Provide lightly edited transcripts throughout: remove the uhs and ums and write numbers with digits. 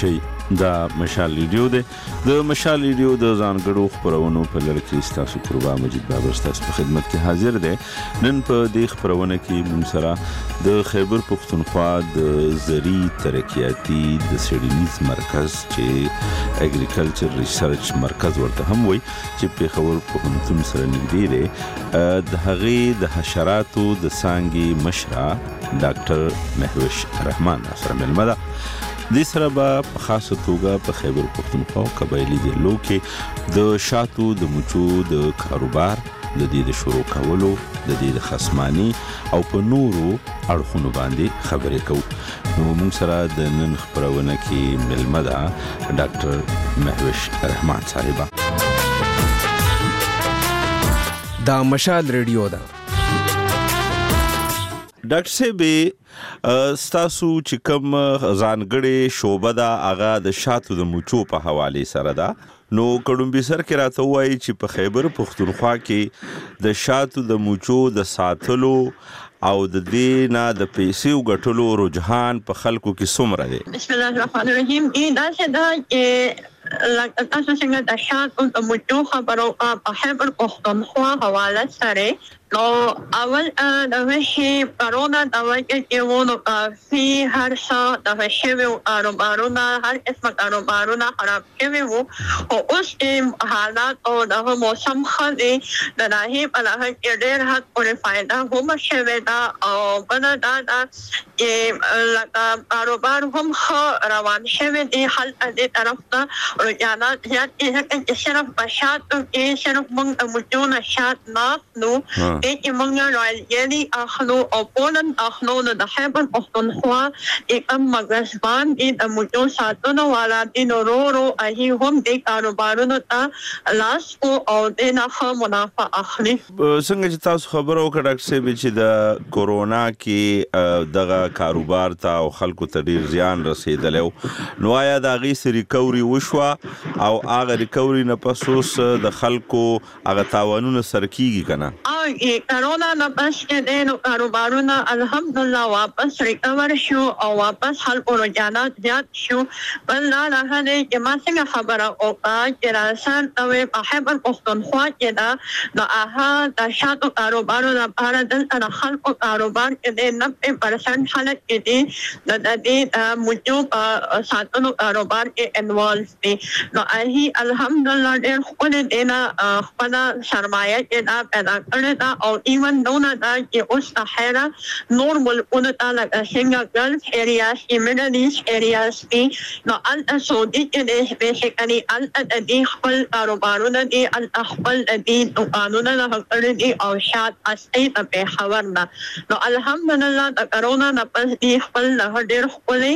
شي دا مشال ریډیو دی د مشال ریډیو د ځانګړو خپرونو په لړ کې ستاسو قربا مجید بابر ستاسو په خدمت کې حاضر دی. نن په دې خپرونه کې موږ سره د خیبر پختونخوا د زرعي ترقیاتي د څېړنیز مرکز چې اګریکلچر ریسرچ مرکز ورته هم وایي چې پېښور پوهنتون سره نږدې دی د هغې د حشراتو د څانګې مشره ډاکټر مهوش رحمان سره مېلمه ده. دې سره به په خاصه توګه په خیبر پختونخوا او قبایلي ضلعو کې د شاتو د مچو د کاروبار د دې د شروع کولو د دې د خصماني او په نورو اړخونو باندې خبرې کوو. نو موږ سره د نن خپرونه کې مېلمه ده ډاکټر مهوش رحمان صاحبه. دا مشال ریډیو ده. ډاکټر صاحب ستاسو چې کوم ځانګړې شعبه ده هغه د شاتو د مچو په حواله سره ده. نو کډومبي سر کې راته وایي چې په خیبر پختونخوا کې د شاتو د مچو د ساتلو او د دې نه د پیسې ګټلو رجحان په خلکو کې څومره دی؟ بسم الله الرحمن الرحیم. دا څه ده لکه تاسو څنګه د شاتو د مچو خبرو په خیبر پختونخوا حواله سره نو اول د وحي کرونا د وجه ونو فی هر څه د وحي کاروبارونه هر قسم کاروبارونه خراب شوي وو او اوس حالات او د موسم خدي د ناهي په لحاظ کې ډېر حد پورې فائدہ هم شوي دا او بل دا چې لکه کاروبار هم ښه روان شوي دي. حل دې طرف ته رجحانات زیات دي چې صرف په شاتو کې صرف موږ مچونه شات ناخلو چې موږ رایلي اخلو او پولن اخلو د خیبر پختونخوا کوم مګزبان د مچو ساتنه والا د نورو اهي هم د کاروبارونو ته لاس او د نه منافع اخلي. څنګه چې تاسو خبرو وکړه ډاکټر صاحب چې د کورونا کې دغه کاروبار ته او خلکو ته ډیر زیان رسیدلی نو آیا د هغې ریکوري وشوه او هغه ریکوري نه پس اوس د خلکو هغه تاوانونه سره کیږي که نه؟ کرونا نه پس کې د کاروبارونه الحمدلله واپس ریکور شو او واپس خلکو رجحانات زیات شو. بل دا هغه دی چې ما څنګه خبره وکړه چې راسان او په خیبر پختونخوا کې دا د هغه د شاتو کاروبارو لپاره دلته د خلکو کاروبار کې د 90% خلک کې دي د دې مچو په ساتلو کاروبار کې انوالو دي. نو هغوی الحمدلله ډېر ښکلې دی نه خپله سرمایه کې دا پیدا کړې ده او ایون دونه دا چې اوس د خیره نور ملکونو ته لکه څنګه ګلف ایریاز کې میډل ایسټ ایریاز کې نو هلته سعودي کې دی بیسیکلي هلته د دې خپل کاروبارونه دي هلته خپل د دې دوکانونه دغه کړي دي او شات اصلي د پېښور نه. نو الحمدلله د کرونا نه پس دې خپل دغه ډېر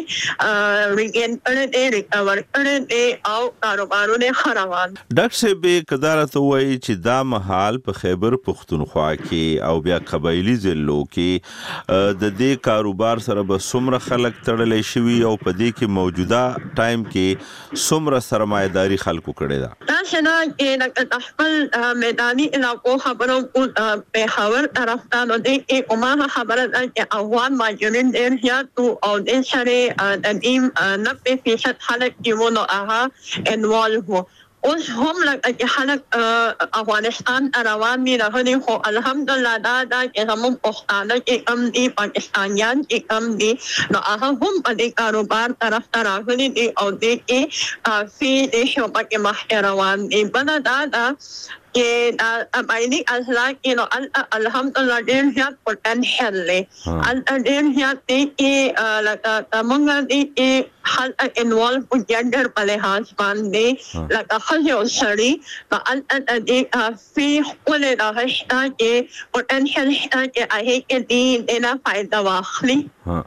ښکلی ریګین کړی دی ریکور کړی دی او کاروبارونه ښه روان. ډاکټر صاحب که دا راته وایي چې دا مهال په خیبر پختونخوا کې او بیا قبایلي ضلعو کې د دې کاروبار سره به څومره خلک تړلی شوي او په دې کې موجوده ټایم کې څومره سرمایه‌داري خلکو کړې ده؟ داسې ده چې د خپل میداني علاقو خبرو پېښور طرف ته نو دې کې هماغه خبره ده چې افغان مهاجرین ډېر زیات وو او دې سره د دې 90% خلک چې وو نو هغه انوالو وو. اوس هم لکه خلک افغانستان روان دي راغلي خو الحمدلله دا چې زموږ پښتانه چې کم دي پاکستانیان چې کم دي نو هغه هم په دې کاروبار طرف ته راغلي دي او دې کې فی دې شعبه کې مخکې روان دي. بله دا ده چې قبایلي اضلاع کې نو الحمدلله ډېر زیات پوټنشل دی هلته ډېر زیات دی چې لکه موږ دي چې هلته انوالو په جنډر په لحاظ باندې لکه ښځې او سړي نو هلته د دې فی ښکلې دغه شته چې پوټنشل شته چې هغې کې دې نه فایده واخلي.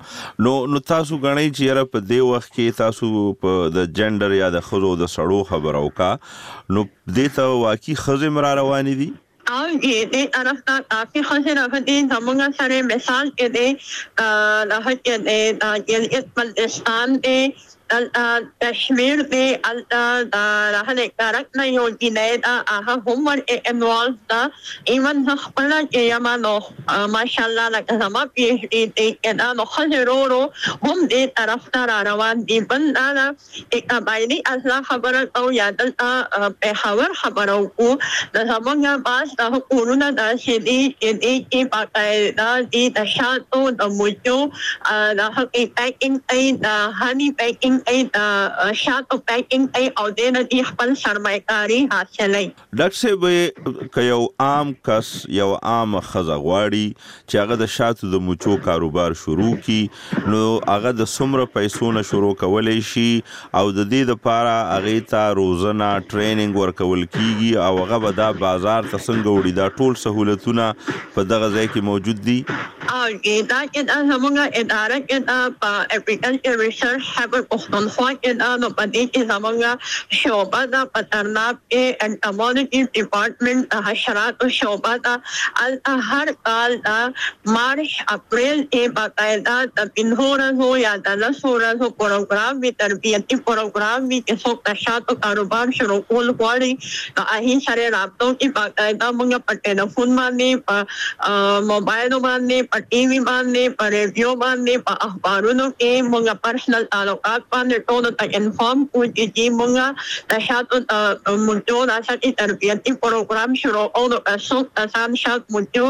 نو تاسو غواړئ چې یاره په دې وخت کې تاسو په د جنډر یا د ښځو د سړو خبره وکړه نو دې ته واقعي ښځې را روانې دي؟ او دې طرف ته کافي ښځې راغلي زموږ سره مثال کې دی هغه کې د جلیت بلتستان دی تشمیر دی راهله کارک نه یو دی دا هم ور انوالو دا ایون خپل کې یمانو ماشاءالله لکه زما پی ایچ ډی دی دا نو خزرورو هم دې طرف ته روان دي بل دا باندې اصلا خبره او یاد په خبر خبرو کو د زمونږه باس د کورونه د شدي کې پاکه دی د شاتو د موجو د پیکینګ ای د هنی پیکینګ ای د شاتو پیکینګ ای او د دې خپل سرمایه‌کاري حاصلې ډاکټر صاحب که یو عام کس یو عام خزغواړي چې هغه د شاتو د موچو کاروبار شروع کی نو هغه د څومره پیسو نه شروع کولای شي او د دې لپاره هغه ته روزانه ټریننګ ورکول کیږي او هغه به دا بازار ته څنګه وړي دا ټول سہولتونه په دغه ځای کې موجود دي دا کې زموږه اداره کې په اګریکلچر ریسرچ هبر پښتونخوا کې نو په دې کې زموږه شعبه د پترناب کې ان کمیونټي ډپارټمنټ حشرات او شعبه د هر کال د مارچ اپریل کې باقاعده د بنهورو یا د لسورو پروګرام وی تربیتی پروګرام وی کې څو تشاتو کاروبار شروع کول غواړي نو هغه سره رابطو کې باقاعده موږ په ټلیفون باندې په موبایل باندې په ټي وي باندې په ریډیو باندې په اخبارونو کې موږ پرسنل تعلقات باندې ټول ته انفارم کوو چې موږ د شاتو موجو د شاتي تربیتی پروګرام شروع او د اسو آسان شات موجو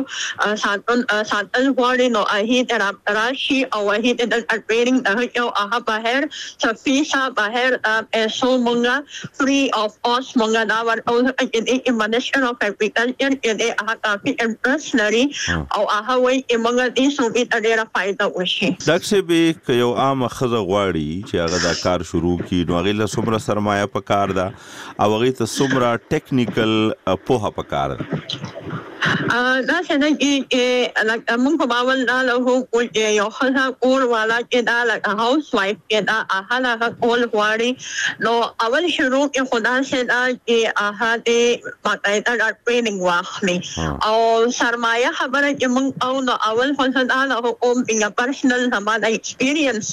ساتل غواړي نو هغه ته راشي او هغه ته د ټریننګ د هغه بهر صفیسا بهر اسو موږ فری اف کاست موږ دا ور او د منشن اف اګریکلچر کې د هغه کافي انټرست لري او هغه وایي چې موږ دې سوبي ته ډیره فائدہ وشي ډاکټر صاحب که یو عام خزه غواړي چې هغه دا کار شروع کړي نو هغه له څومره سرمایه پکار ده او هغه ته څومره ټیکنیکل پوهه پکار ده دا څنګه چې لکه موږ په باور دا له کوم یو خزه کور والا کې دا لکه هاوس وایف کې دا هغه کول غواړي نو اول شروع کې خدا سے دا چې هغه دې باقاعده ټریننګ واخلي او سرمایه خبره چې موږ او نو اول خزه دا له کوم بیا پرسنل زمانه ایکسپیرینس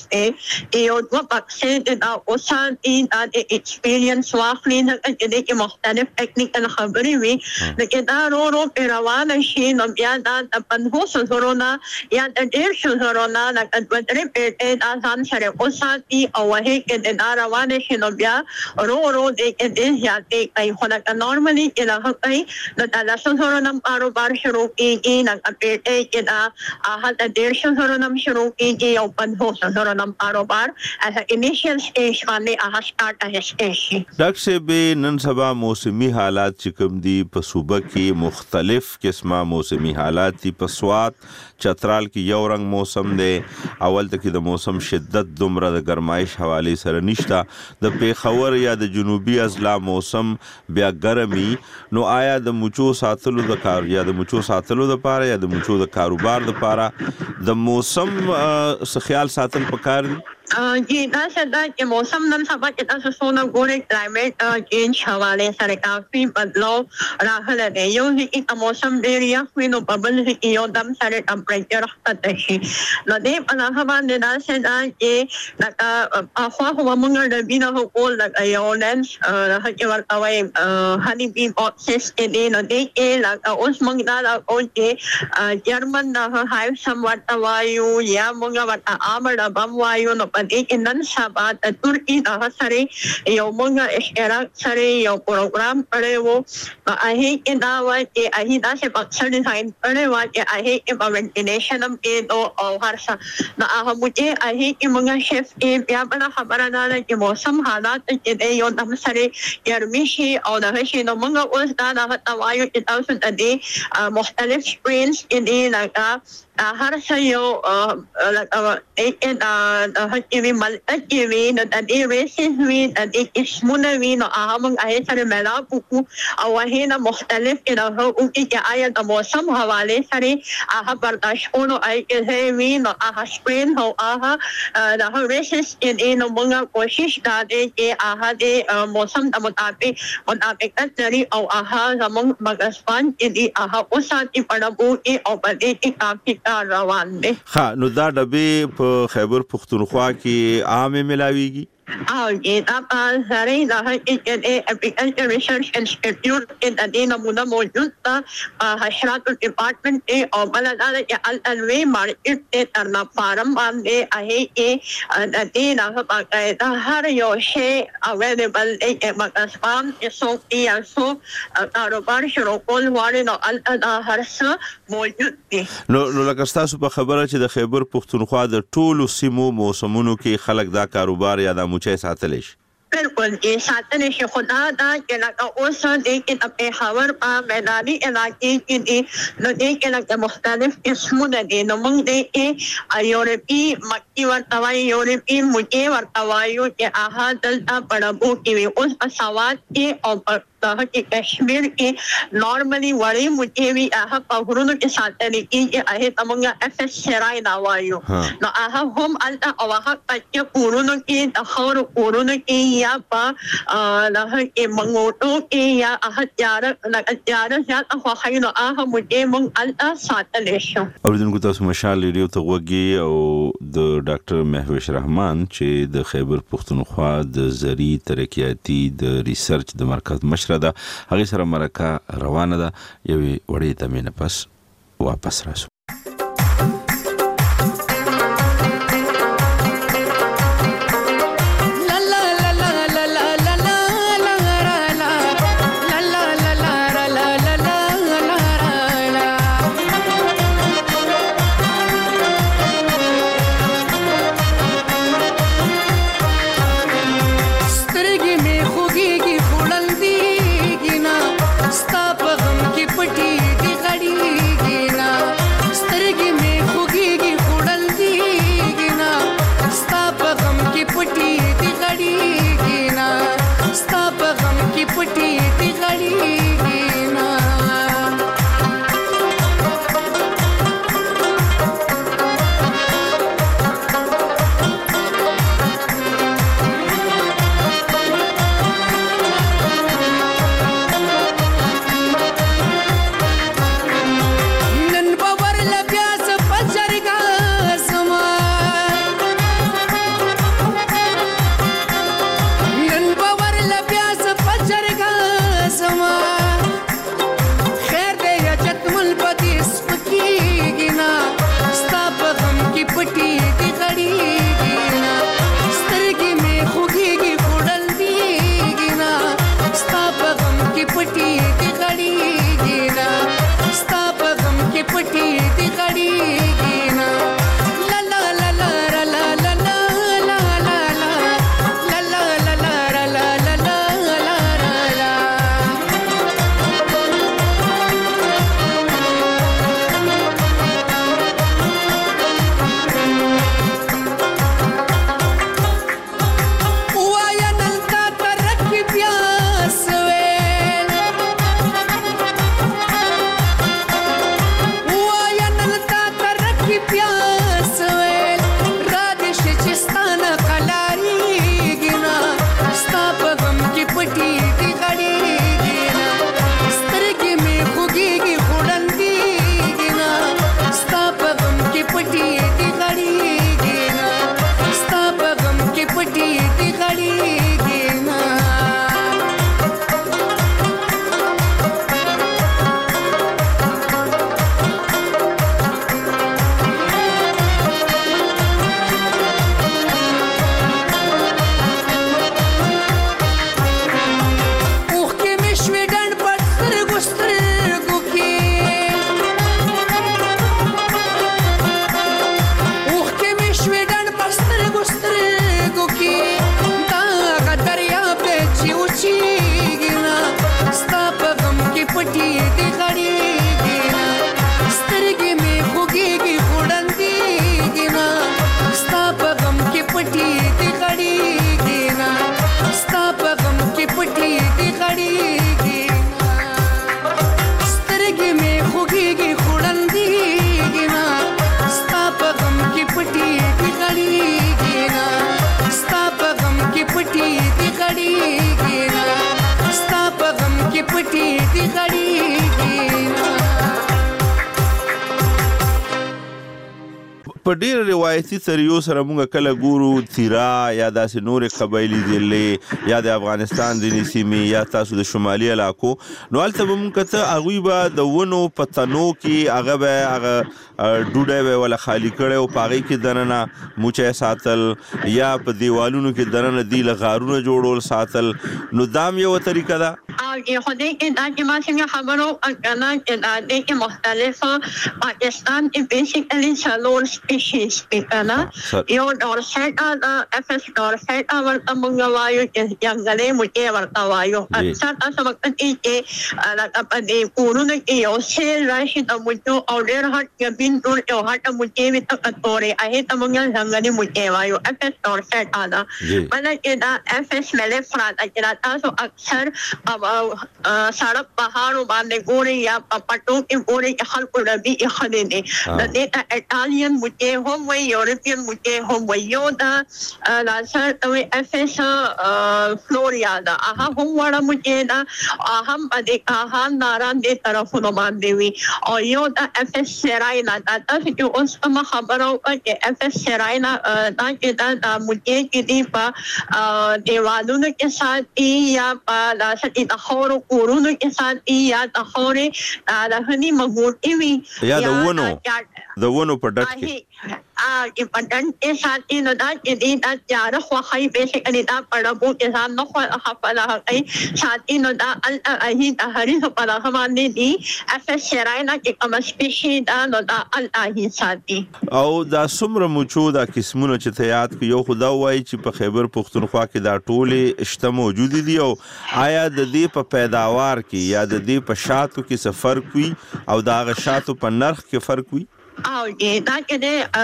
یو د پاکستان دا اوسان د ایکسپیرینس واخلي چې مختلف ټیکنیکل خبرې وي لکه دا رو روان شي نو بیا دا د 500 زرونه یا د 150 زرونه د کډوټري پیټه آسان سره اوساتي او هغه کې د روان شي نو بیا رو د دې ځاتې کوي خو دا نورمالي کې له کوي د 300 زرونه کاروبار شروع کیږي نه پیټه کې دا هغه د 150 زرونه شروع کیږي او 500 زرونه کاروبار as an initial stage باندې هغه سٹارټ شي ډاکټر صاحب نن سبا موسمي حالات چې کوم دي په صوبه کې مختلف قسمه موسمي حالات دي په سوات چترال کې یو رنگ موسم دی اول ته کې د موسم شدت دومره د ګرمایش حواله سره نشتا د پیښور یا د جنوبي اضلاع موسم بیا ګرمي نو آیا د موچو ساتلو د کار یا د موچو ساتلو د پاره یا د موچو د کاروبار د پاره د موسم څخه خیال ساتل پکار دي جی دا څنګه چې موسم نن سبا کې تاسو څونه ګورئ کلایمټ چینج حواله سره کافي بدلاو راغلی دی یو چې موسم ډېر یخ وي نو په بل کې یو دم سره ټمپریچر ښکته شي نو دې په هغه باندې دا څنګه چې لکه خو موږ د بینه کول لکه یو لنس هغه ورکوي هني بي بوکسز کې نو دې کې لکه اوس موږ دا او چې جرمن د هایو سم ورته وایو یا موږ ورته آمر بم وایو نو پدې کې نن سبا د ترکی د سره یو موږ اشتراک سره یو پروګرام کړو هغه کې دا وایي چې هغه دا څه پکښ ډیزاین کړو چې هغه کې په وینټیلیشن کې او هر څه دا هغه موږ هغه کې موږ شیف کې بیا په خبره ده چې موسم حالات کې یو د سره ګرمي شي او د شي نو موږ اوس دا د وایو چې تاسو د دې مختلف سپرینز کې دی لکه هر څه یو کې ملکي نو د دې ریسز وی د دې اسمونه وی نو هغه موږ سره ملاپ وکړو او هغه نه مختلف کې او کې آیا د موسم حواله سره هغه برداشت کولو کې وی نو هغه سپرین او هغه د ریسز کې نو موږ کوشش کړو چې هغه د موسم د مطابق لري او هغه زموږ مګسپان کې هغه اوساتي پړبو او په دې کې کافي روان دي ها نو دا ډبې په خیبر پختونخوا کې عامه ملاويږي دا زری دا اګریکلچر ریسرچ انسټیټیوټ کې د دې نمونه موجود ده حشرات ډپارټمنټ کې او بل دا چې الوی مارکیټ ته ترنا فارم باندې आहे کې د دې نه باقاعده هر یو شی اویلیبل دی چې مکسبان سو کې سو کاروبار شروع کول غواړي نو دا هر څه موجود دي نو لکه تاسو په خبره چې د خیبر پښتونخوا د ټولو سیمو موسمونو کې خلک دا کاروبار یا د موچې ساتلی شي بالکل کې ساتنه شي خدا دا چې لکه اوس دې کې د پیښور په میداني علاقې کې دي نو دې کې لکه مختلف قسمونه دي نو موږ دې کې یورپی مکی ورته وایي یورپی موچې ورته وایو چې هغه دلته پړبو کې وي اوس په سواد کې او کې کشمیر کې نارملی وړي موچې وي هغه په غرونو کې ساتل کېږي هغه تمونګه اف اس سرای دا وایو نو هغه هم الته او هغه په کورونو کې د خور کورونو کې یا په له کې منګوټو کې یا هغه تیار ځات خو خاينو هغه موچې مونږ الته ساتل شو اوریدونکو تاسو مشال ریډیو ته وګورئ او د ډاکټر مهوش رحمان چې د خیبر پښتونخوا د زری ترقیاتي د ریسرچ د مرکز مشر دا هغه سره مرکه روانه ده یوې وړې تمینه پس واپس راشو په ډیر روایتي طریقو سره موږ کله ګورو تیرا یا داسې نور قبایلی ډلې یا د افغانستان د سیمې یا تاسو د شمالي علاقو نو هلته به موږ کته هغوی به د ونو په تنو کې هغه به هغه ډوډۍ به ولا خالی کړی او په هغې کې دننه موچی ساتل یا په دیوالونو کې دننه دی له غارونه جوړول ساتل نو دام یو طریقه ده خدای کې دا چې ما څنګه خبرو کنه چې دا د مختلفه پاکستان کې بیسیکلی څلور سپیشیز کنه یو ډورسیټا د اف اس ډورسیټا ورته موږ وایو چې ځنګلي موچي ورته وایو اکثر تاسو وخت کې لکه په دې کورونه کې یو سیل راشي د موچو او ډېر هټ کې بین ټول یو هټ موچي وي تکتوري هغه ته موږ ځنګلي موچي وایو اف اس ډورسیټا دا بلکې دا اف اس ملفرا چې تاسو اکثر سړک پهاړو باندې ګوري یا په پټو کې ګوري چې خلکو ډبي خلې دي د دې ایټالین موچي هم وي یورپین موچي هم وي یو دا لاسر ته اف اس فلوریا دا هغه هم وړه موچي دا هم د هغه ناران دي طرفونو باندې وي او یو دا اف اس سراینا دا تاسو چې اوس کوم خبرو چې اف اس سراینا دا چې دا موچي کې دی په دیوالونو کې ساتي یا په لاسه د خورو کورونو کې ساتي یا د خورې د هني مغوټي وي یا د ونو په ډټ کې چې په ډټ کې ساتي نو دا چې دی دا تیار خوښي بیسیکلی دا پړبو کې ځان نو خپله کوي ساتي نو دا هي د هري په لغه باندې دی اف اس سراینا کې کوم سپیشي دا نو دا هي ساتي او دا څومره موچو دا قسمونه چې ته یاد کې یو خدا وایي چې په خیبر پختونخوا کې دا ټولې شته موجود دي او آیا د دې په پیداوار کې یا د دې په شاتو کې څه فرق وي او دا غ شاتو په نرخ کې فرق وي او دا کې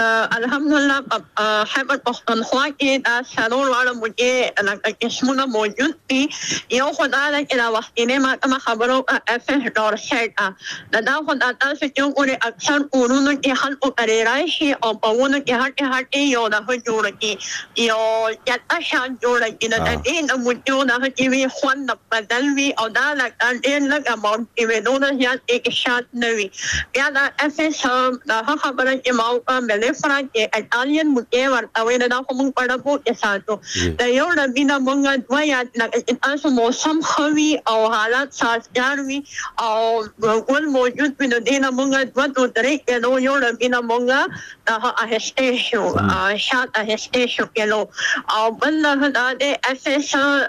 الحمدلله خیبر پختونخوا کې دا څلور واړه موچي لکه قسمونه موجود دي یو خدا دا چې دا وختینه ما کوم خبرو اف اس ډورسیټا دا خدا تاسو چې ګوري اکثر کورونو کې خلکو کرے راشي او په ونه کې هټه یو د جوړ کی یو چې شان جوړ کی دا دې موچو دا چې وی خوند بدل وی او دا لکه ډېر لږ اماونټ کې ودونه یا یک شات نوي بیا دا اف اس خبره چې ما ملفرا کې ایټالین موچي ورته وي دا کوم پړبو کې ساتو دا یو د بنا مونږ دوه یا تاسو موسم خوي او حالات سازګار وي او ګل موجود وي نو دینه مونږ دوه درې کې نو یو د بنا مونږ دا هستیشو شات هستیشو کې نو او بل دا د اف اس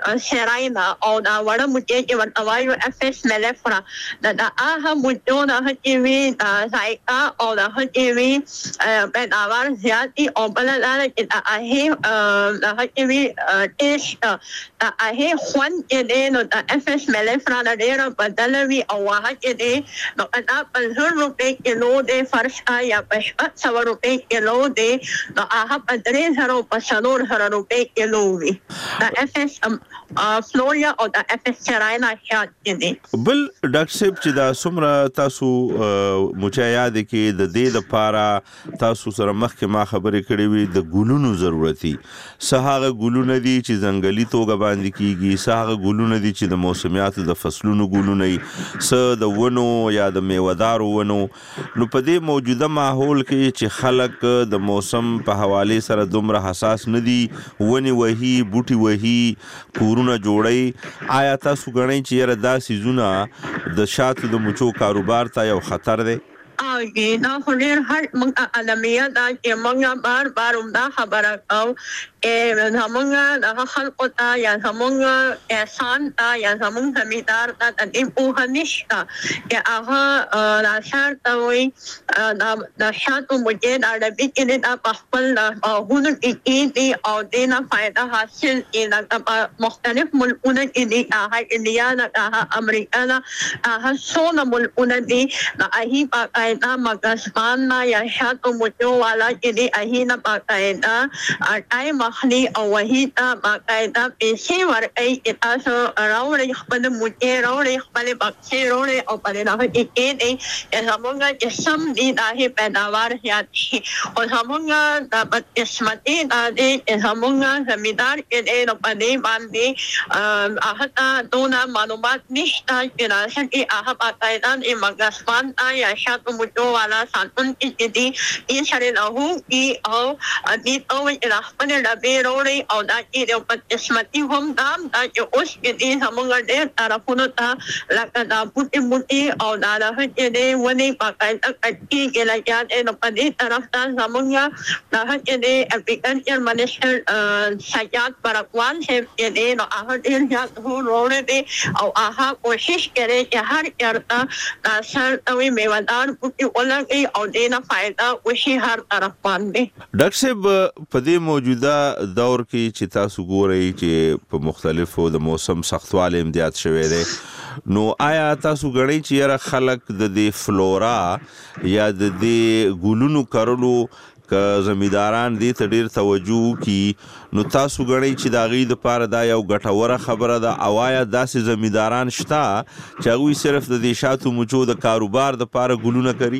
سراینا او دا وړه موچي چې ورته وایو اف اس ملفرا دا هغه موچو دا چې وي دا ځایکا او دا چې وی پیداوار زیاتی او بل لاره چې دا چې وی ټیسټ هغه خوند کې دی نو د اف اس ملفرا ډېر بدل وي او هغه کې دی نو دا په 100 روپے کیلو دی فرش یا په 100 روپے کیلو دی نو هغه په 3000 په 4000 روپے کیلو وي دا اف اس فلوریا او دا اف اس سراینا شات کې دی بل ډاکټر صاحب چې دا څومره تاسو موچا یاد کې د دې لپاره تاسو سره مخکې ما خبرې کړې وي د ګلونو ضرورتي سهاغه ګلونه دي چې ځنګلي توګه باندې کیږي سهاغه ګلونه دي چې د موسمیاتو د فصلونو ګلونه ي د ونو یا د میوهدارو ونو نو په دې موجوده ماحول کې چې خلک د موسم په حواله سره دومره حساس نه دي ونی وهي بوټي وهي کورونه جوړي آیا تاسو غنئ چې یره دا سيزونه د شاتو د مچو کاروبار ته یو خطر دی دا خو ډېر هر موږ عالمیه دا چې موږ بار دا خبره کوو زمونږ دغه خلکو ته یا زمونږ احسان ته یا زمونږ زمیندار ته د دې پوهه نشته چې هغه راشر ته وایي د شاتو موچي د ډبي کې دا په خپل باغونو کې کېږي او دې نه فایده حاصل کړي مختلف ملکونه کې دي هغه انډیا ده هغه امریکا ده هغه څونه ملکونه دي هغه باقاعده مګسپان یا شاتو موچو والا کې دي هغه نه باقاعده ټایم اخلي او وحید باقاعده پیسې ورکوي تاسو راوړئ خپل موټې راوړئ خپل بکسې راوړئ او په دې هغه کې کېږدئ زموږ چې سم دي د هغې پیداوار زیات شي او زموږ د بدقسمتي دا دی چې زموږ زمیندار چې دی نو په دې باندې هغه ته دونه معلومات نشته چې راشي کې هغه باقاعده د مګسپان یا شاتو موټو والا ساتونکي چې دي یې سره راهوکي او دې ته خپل ډبې راوړئ او دا چې د بدقسمتي هم دا چې اوس چې دي زموږ ډېر طرفونو ته لکه دا بوټي او دا هغه چې دی ونې باقاعده کټ کېږي لګیا دی نو په دې طرف ته زموږ دا هغه چې دی اګریکلچر منسټر سجاد برکوان صاحب چې دی نو هغه ډېر زیات راوړی دی او هغه کوشش کوي چې هر چېرته دا سرطوي میوهدار بوټي ولګوي او دې نه فایده وشي هر طرف باندې. ډاکټر صاحب په دې موجوده دور کې چې تاسو ګورئ چې په مختلفو د موسم سختوالی امتیاز شوی دی نو آیا تاسو غړئ چې یاره خلک د دې فلورا یا د دې ګلونو کرلو که زمینداران دې ته ډېر توجه وکړي نو تاسو غړئ چې د هغوی دپاره دا یو ګټوره خبره ده او آیا داسې زمینداران شته چې هغوی صرف د دې شاتو مچو د کاروبار دپاره ګلونه کوي؟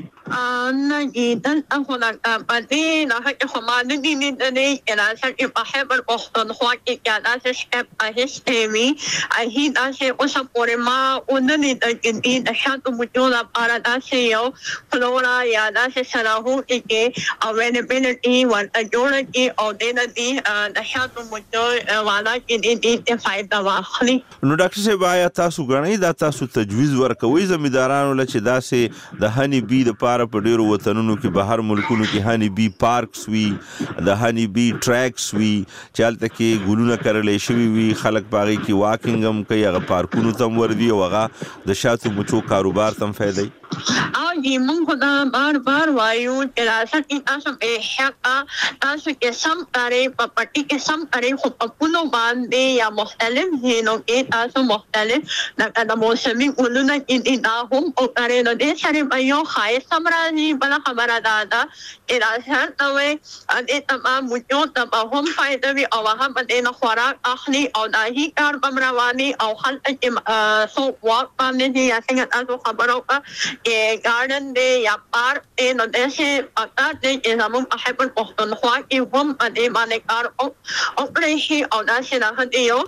نه دلته خو په دې نښه کې خو ما نه دي لیدلي چې راځه چې په خیبر پښتونخوا کې چې داسې سټپ اخیستی وي هغې داسې اوسه پورې ما ونه لیدل چې دې د شاتو مچو لپاره داسې یو فلورا یا داسې سراهوکي کې اویلیبلټي ورته جوړه کړي او دې نه دې د شاتو مچو والا چې دې ته فایده واخلي. نو ډاکټر صاحب آیا تاسو ګڼئ دا تاسو تجویز ورکوئ زمیندارانو له چې داسې د هني بي دپاره په ډېرو وطنونو کې بهر ملکونو کې هني بي پارکس وي د هني بي ټریکس وي چې هلته کې ګلونه کرلی شوي وي خلک په هغې کې واکینګ هم کوي هغه پارکونو ته هم ورځي او هغه د شاتو مچو کاروبار ته هم فایده او جی مونږ خو دا بار بار وایو چې راځه چې تاسو بېشکه تاسو چې سم کړئ په پټي کې سم کړئ خو په پولو باندې یا مختلف ځایونو کې تاسو مختلف لکه د موسمي ګلونه چې دي دا هم وکړئ نو دې سره به یو ښایست هم راځي بله خبره دا ده چې راځه ته وایي دې تمام مچو ته به هم فایده وي او هغه به دې نه خوراک اخلي او دا هي کار به هم رواني او هلته چې څوک واک باندې دي یا څنګه تاسو خبره وکړه چې ګارډن دی یا پارک دی نو داسې پکار دی چې زموږ په خیبر پښتونخوا کې هم په دې باندې کار وکړی شي او داسې هغه د یو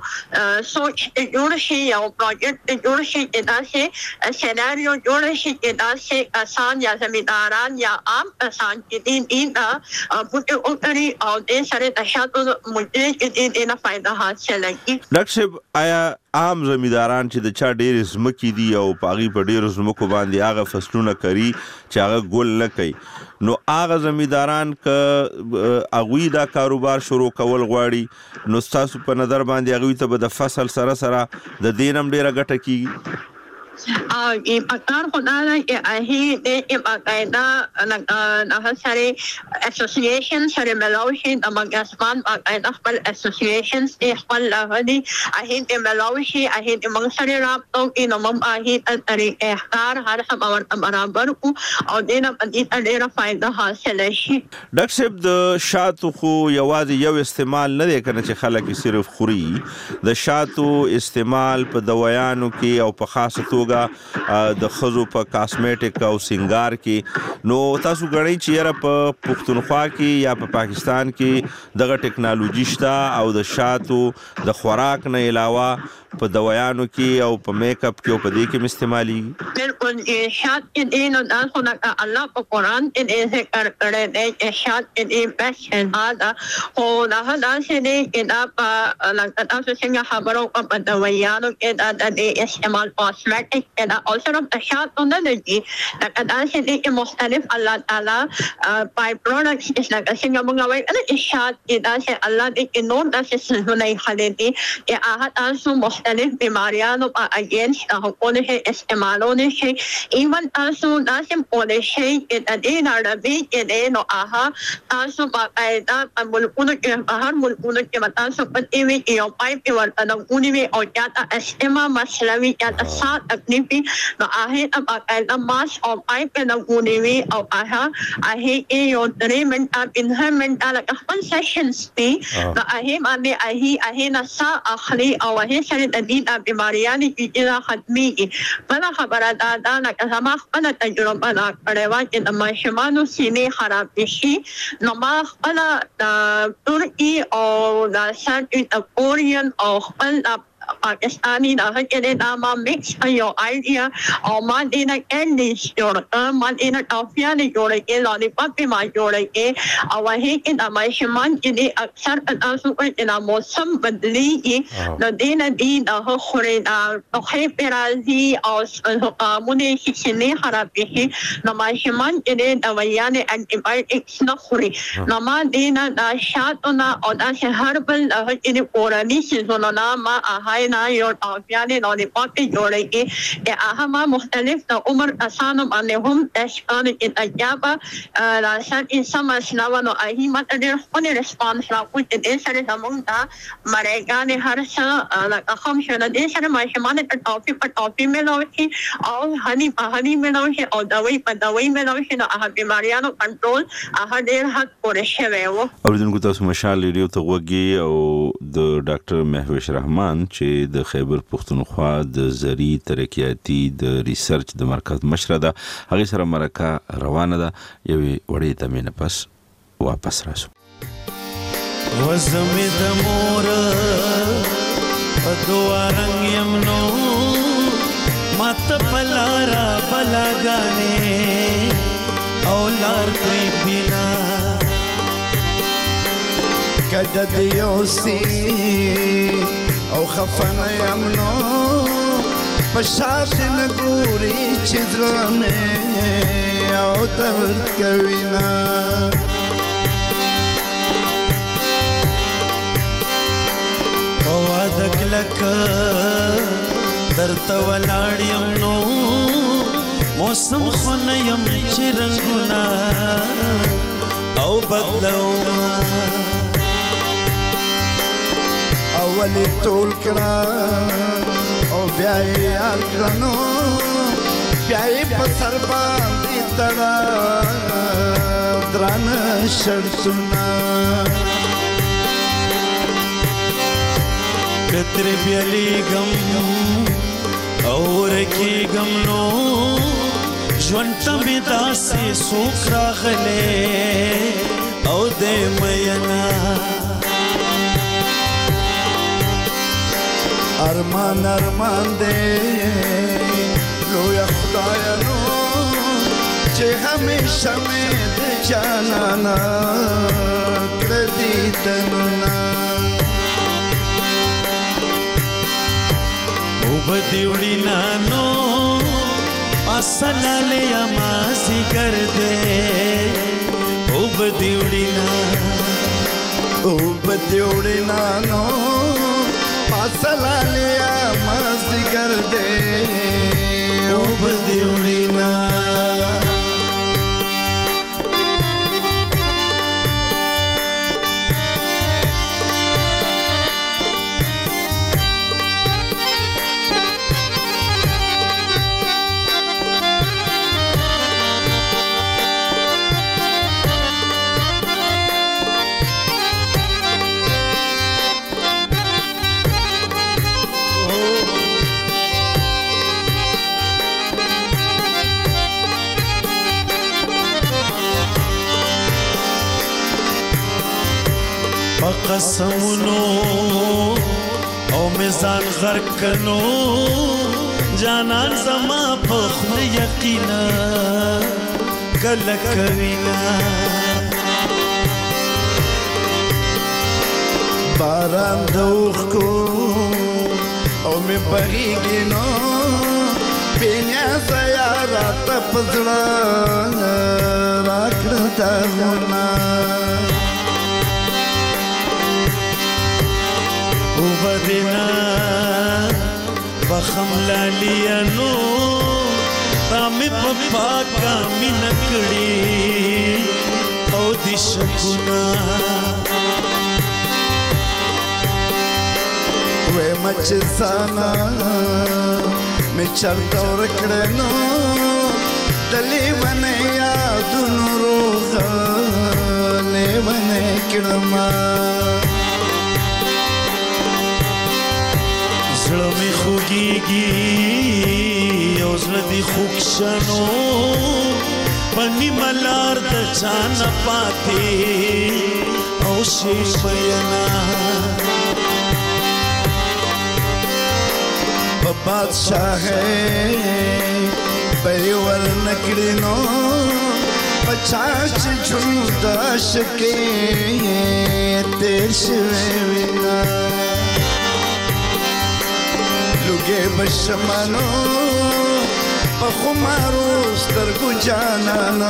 سوچ جوړ شي یو پروجیکټ جوړ شي چې داسې سیناریو جوړ شي چې داسې کسان یا زمینداران یا عام کسان چې دي دا بوټي وکړي او دې سره د شاتو مچۍ چې دې نه فایده حاصله کړي. ډاکټر صاحب آیا عام زمینداران چې د چا ډېرې ځمکې دي او په هغې په ډېرو ځمکو باندې هغه فصلونه کوي چې هغه ګل نه کوي نو هغه زمینداران که هغوی دا کاروبار شروع کول غواړي نو ستاسو په نظر باندې هغوی ته به د فصل سره سره د دې نه هم ډېره ګټه کېږي؟ پکار خو دا ده چې هغې دې باقاعده هغه سره اسوسییشن سره ملاو شي د مګسپان باقاعده خپل اسوسییشنز دې خپل هغه دي هغې دې ملاو شي هغې دې موږ سره رابطه وکړي نو موږ هغې ته طریقې ښکار هر څه به ورته برابر کړو او دې نه په دې ته ډېره فایده حاصله شي. ډاکټر صاحب د شاتو خو یوازې یو استعمال نه دی که نه چې خلک یې صرف خوري د شاتو استعمال په دوایانو کې او په خاصه توګه د ښځو په کاسمیټک او سنگار کې نو تاسو ګڼئ چې یاره په پښتونخوا کې یا په پاکستان کې دغه ټکنالوژي شته او د شاتو د خوراک نه علاوه په دوایانو کې او په میک اپ کې او په دې کې هم استعمالېږي؟ بالکل شات چې دی نو دا خو لکه الله په قرآن کې دې ذکر کړی دی چې شات چې دی بیسټ شفا ده خو هغه داسې دی چې دا په لکه تاسو څنګه خبره وکړه په دوایانو کې دا د دې استعمال کاسمیټک کې دا او صرف د شاتو نه دی لکه داسې دی چې مختلف الله تعالی بای پروډکټس لکه څنګه موږ وایو چې شات چې داسې الله دې کې نور داسې څیزونه یې ښلی دي چې هغه تاسو مختلف بیماریانو په اگینست حقونه شي استعمالونه شي ایون تاسو لازم کولای شي چې د دې نړۍ کې د نو تاسو په قاعده په ملکونو کې هر ملکونو کې تاسو په دې وی یو پایپ ورته نغونی وی او چاته استما مسلوي چاته سات تکلیفي نو په قاعده ماس او پایپ نغونی وی او یو درېمنټ انهرمنټ خپل سیشنز دي نو باندې نسا اخلي او سره د دې بیماریانو چې ختمي بل خبره دا نه زما خپل تجربه دا کړې و چې د ماشومانو سینې خراب شي نو ما خپل ترکی او د ساوث کورین او خپل پاکستانی دا هغه دا ما مکس یو ایډیا او ما دې نه کېندیز جوړ ما دې نه ټافیان جوړ کې لانی پاپ ما جوړ کې او هغه کې د ماشومان چې اکثر تاسو په د موسم بدلیږي نو دې نه دې د خوري دا توخه پرازي او قامونه چې نه خراب شي نو ماشومان چې د ویانه انټي بایوټکس نه خوري نو ما دې نه دا شاتونه او دا هربل هغه اورالي سيزونه ما نه یو افیانه نو د پاکي جوړي کې هغه مختلف د عمر اسانو باندې هم تشکان کې تجربه راشد انسان مسنو نو هغه ماته ډېر خپل ریسپانس راکوي چې سره زمونږ دا مرګانه هر څه هم شنه دې سره ماشومان ته ټاپي ملوي او هني ملوي او دوی په دوی ملوي نو هغه بیماریانو کنټرول هغه ډېر حق پورې شوی وو اوریدونکو تاسو مشال ریډیو ته وګي او د ډاکټر مهوش رحمان چې د خیبر پختونخوا د زری ترقیاتی د ریسرچ د مرکز مشره ده هغه سره مرکه روانه ده یوې وړې تمینه پس واپس راشو وزمې د مور په دوه رنګ يم نو مات پلارا بلاګانې او لار کوي بنا کده دیوسی او خفنه یمنو پشاش نګوري چې درنه او درد کوینا او ادکلک درته ولاړ یمنو موسم خونه یم چې رنگونه او بدلو اولی ټول کړه او بیا یې کړنو بیا یې په سر باندې تړه درانه شرطونه کتر بیالیږم او رکیږم نو ژوند ته مې داسې څوک راغلی او دی مینا ارمان دے لویا خدایا نو چه ہمیشہ میں دے جانانا کردی تنونا او بدیوڑی نانو اصلا لیا ماسی کردے او بدیوڑی نانو سلالیا مستی کر دے او بدیوڑی نا قسمونو او میزان غرق کنو جانان زما په خپل یقینا کله کوینا باران دوخ کو او می بغیږي نو بینیا سیارات پزړه راکړه دغونه بدنا زخم لالیانو تامې په پاکه مینه کړې او د شکونه ویمه چې ځانه مې چرته ورکړې نو د لیونۍ یادونو روغه لیونۍ کړمه زړه مې خوږېږي او زړه دې خوږ شنو په نیمه لار د چا نه پاتې او شعر بینا په بادشاهۍ به یې ورنه کړي نو په چا چې ژوند د عاشقۍ تېر شوی وینه لوګې به شمانو په خمارو سترګو جانانه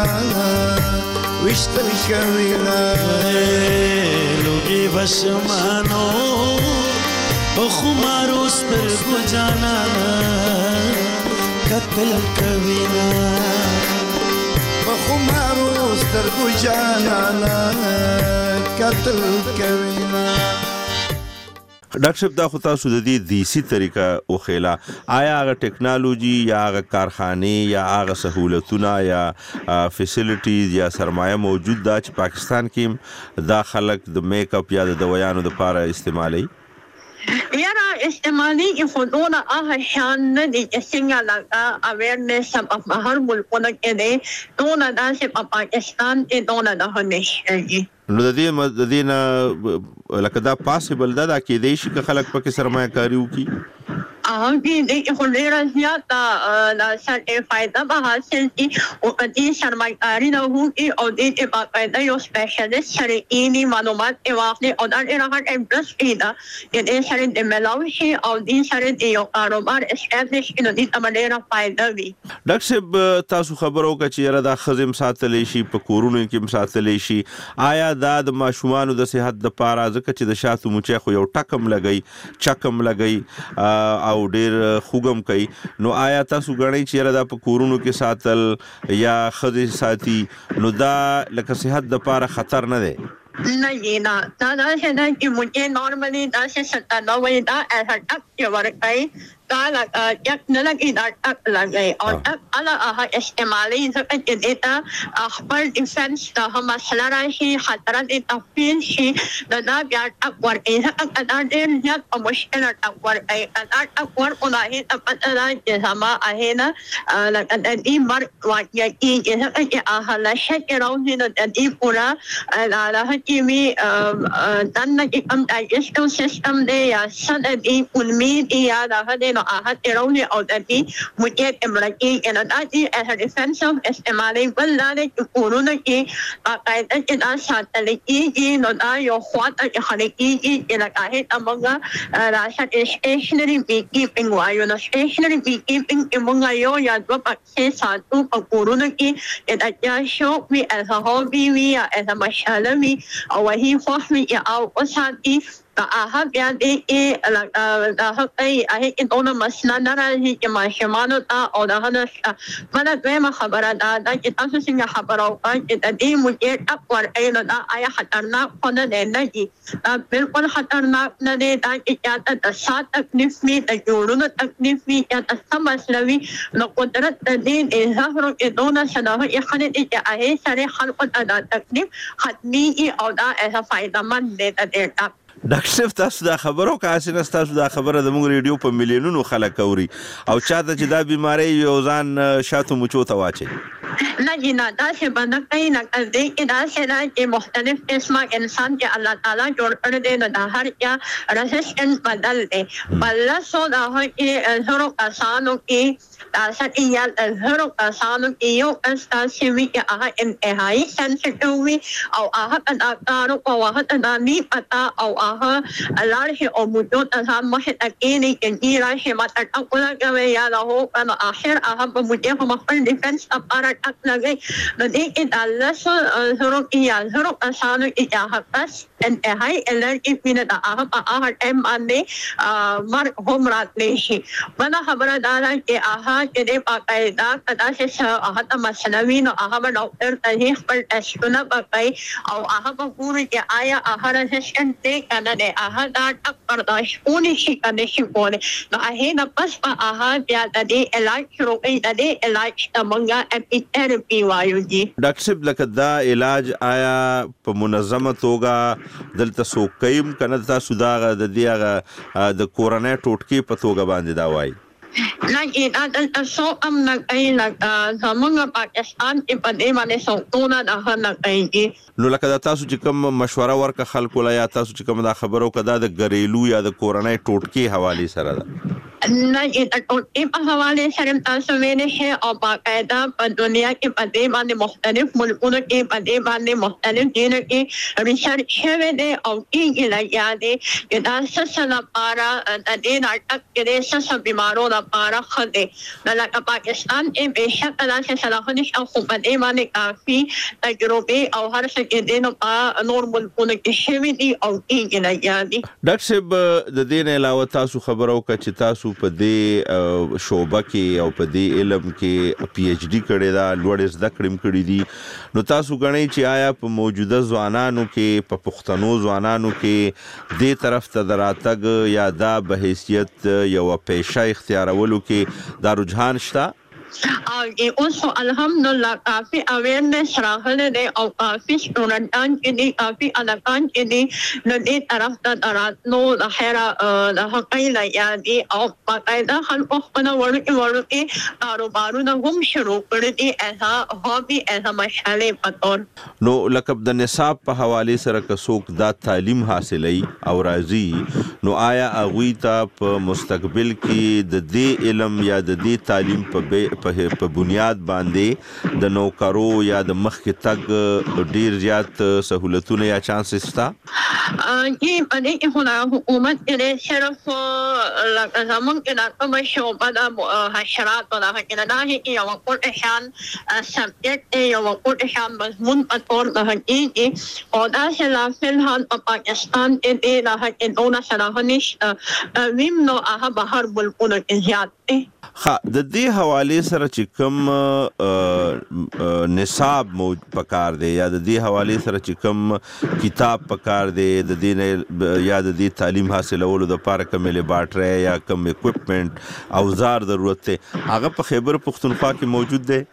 ویشتل کوینه لوګې به شمانو په خمارو سترګو جانانه قتل کوینه په خمارو سترګو جانانه قتل کوینه ډاکټر صاحب دا خو تاسو د دې دیسی طریقه او خیلا آیا هغه ټیکنالوژي یا هغه کارخانه یا هغه سہولتونه یا فیسیلیټیز یا سرمایه موجود دا چې پاکستان کې دا خلک د میک اپ یا د دوایانو لپاره استعمالي یاره استعمالي خودونه هغه شان نه دي چې څنګه لکه اویرنس په هر ملکونه کې دی دونه داسې په پاکستان کې دونه نه نشي نو د دې نه لکه دا پاسبل دا کېدای شي چې خلک پکې سرمایه کاری وکړي هغه دې خو ډېره زیاته د سرې فایده به حاصل شي او دې سرمایه کاري نه وکړي او دې باقاعده یو سپیشلیست سره اینی معلومات واخلي او دا ډېره ښه انډسټري ده چې دې سره د ملاوي شي او دې سره د یو کاروبار اسټابلیش کړي نو دې ته ډېره فایده وي ډاکټر صاحب تاسو خبرو که چیرې دا خزم ساتلې شي په کورونو کې ساتلې شي آیا دا د ماشومانو د صحت لپاره ځکه چې د شاتو مچې خو یو ټکم لګي چکم لګي او ډېر خوګم کوي نو آیا تاسو غړی چیرې دا په کورونو کې ساتل یا خزې ساتي نو دا لکه صحت لپاره خطر نه دی نه دا چې دا چې مچې نورمالي دا چې ستنوي دا اټک کې ورکړي دا یک نه لګي دا ټک لګي او هغه استعمالي ځکه چې دیتا خپل ډیفنس ته هم مسله راشي خطر دې تفصیل شي دا بیا ټک ورکړي دا ډېر زیات مشکل ټک ورکړي دا ټک ورکړي دا چې سما اهنه لکه دې مرګ واقعي چې هغه لا شک راوځي نو دې پورا لا kimi tanna ki am digestive system de ya sad di ulmi di ya da hade no ahat erawni au dati mujhe emraki ena dati as a defensive istimali ballane ki corona ki qaida ki da sataliki ki no da yo khwat ki khaliki ki ena kahe tamaga rasa stationary beekeeping wa yo no stationary beekeeping emonga yo ya do pakse satu pa corona ki eta ya show me as a hobby we as a mashalami او هي خوښوي او اوساتي هغه بیا دې هغه هغه دونه مسله نه راځي چې ماشومانو ته او دغه بله دویمه خبره ده چې تاسو څنګه خبره وکړئ چې د دې مچې ټک ورکوي نو دا آیا خطرناک خو نه دی نه دي دا بلکل خطرناک نه دی دا چې چاته د ساه تکلیف وي د جوړونو تکلیف وي چاته څه مسله وي نو قدرت د دې د زهرو کې دونه څه د هغې خلک دي چې هغې سره خلکو ته دا تکلیف ختمېږي او دا فایدهمند دی د دې ټک ډاکټر صاحب تاسو دا خبرو کاسي نه تاسو دا خبره د موږ ریډیو په میلیونونو خلک اوري او چاته چې دا بیماری یو ځان شاتو مچو ته واچي نه جنا دا څه باندې کای نه دې کې دا څه چې مختلف قسمه انسان چې الله تعالی جوړ کړی دی نو دا هر یا ریزسټنس بدل دی بل سو دا هي زرو کسانو کې تاسو یې زهرو کسانو کې یو استاسي وی چې هغه انتهایی سنسټیو وي او هغه اداکارو او هغه اداني پتا او هغه لارښ او موجود ځان مخه تکینی کې راشي ماته ټاکل کوي یا له او اخر هغه په موږ په خپل ډیفنس اپارات لګي نو دې کې الله زهرو کې زهرو کسانو کې هغه پس انتهایی الرجی ویني دا هغه ټایم باندې مر هم راتلی شي بنا خبره دا ده چې هغه چې د باقاعده کدا چې هغه ته مسلوي نو هغه به ډاکټر ته خپل ټسټونه وکړي او هغه به ګوري چې آیا هغه رزسټنټ دی کنه دی هغه دا ټک برداشت کولی شي کنه شي کولی نو هغه نه پس په هغه بیا د دې علاج شروع کوي د دې علاج ته موږ اپیترپي وایو دي ډاکټر صاحب لکه دا علاج آیا په منظمه توګه دلته سو کيم کنه تاسو دا د دې هغه د کورنۍ ټوټکي په توګه باندې دا وایي نه دا سو نه کوي زمونږ پاکستان کې په دې باندې څوکونه نه نه کوي نو لکه دا تاسو چې کوم مشوره ورکه خلکو لا یا تاسو چې کوم دا خبرو کدا د غریلو یا د کورنۍ ټوټکي حواله سره ده نه دا ټوټکي په حواله سره تاسو وینئ چې او باقاعده په دنیا کې په دې باندې مختلف ملکونو کې په دې باندې مختلف دینو کې ریسرچ شوی دی او کېږي لګیا دی چې دا څه لپاره د دې ناټک کې څه بیمارو لپاره خدي لکه پاکستان کې بهشکه دا چې صلاحونه او خو په دې باندې کافي تجربه او هر څه کې دینو په نور ملکونو کې شوی دی او کېږي لګیا دی ډاکټر صاحب د دې نه علاوه تاسو خبرو کړه چې تاسو په دې شعبه کې او په دې علم کې پی ایچ ډی کړی دا لوړ زده کړم کړی دي نو تاسو غنئ چې آیا په موجوده ځوانانو کې په پښتنو ځوانانو کې دې طرف ته دراتګ یا دا به حیثیت یو پیشه اختیارولو کې دا رجحان شته اوس الحمدلله کافی اویرنس راغلی دی او کافی سټوډنټان چې دي کافی الکان چې دي نو دې طرف ته راتلو د خیره د حقۍ لګیا دي او باقاعده خلکو خپل وړوکي کاروبارونه هم شروع کړي دي ایز هابي ایز مشغلې په تور نو لکه د نصاب په حواله سره که څوک دا تعلیم حاصلوي او راځي نو آیا هغوی ته په مستقبل کې د دې علم یا د دې تعلیم په بنیاد باندې د نوکرو یا د مخکې تګ ډیر زیات سہولتونه یا چانسز شته چې په دې کې حکومت کې صرف لکه زمونږ کې د کومه شعبه د حشراتو د هغې نه هغې یوه کوټه شان سبجیکټ دی یوه کوټه شان مضمون په طور د هغې او داسې لا فلحال په پاکستان کې دی د هغې دونه صلاحه نشته ویم نو هغه بهر ملکونو کې زیات دی د دې حواله سره چې کوم نصاب پکار دی یا د دې حواله سره چې کوم کتاب پکار دی د دې یا د دې تعلیم حاصلولو د لپاره کوم لیبارټری یا کوم اکوپمنٹ اوزار ضرورت دی هغه په خیبر پختونخوا کې موجود دی